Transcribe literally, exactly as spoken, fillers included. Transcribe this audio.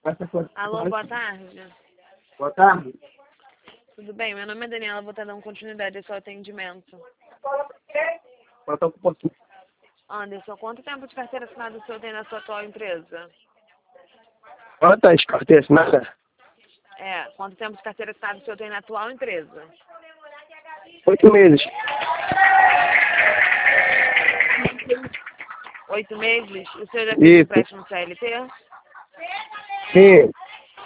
Alô, boa tarde. Boa tarde. Tudo bem? Meu nome é Daniela, vou estar dando continuidade ao seu atendimento. Quanto ao pouquinho. Anderson, quanto tempo de carteira assinada o senhor tem na sua atual empresa? Quantas carteiras assinadas? É, quanto tempo de carteira assinada o senhor tem na atual empresa? Oito meses. Oito meses? O senhor já fez Isso. empréstimo C L T? Sim.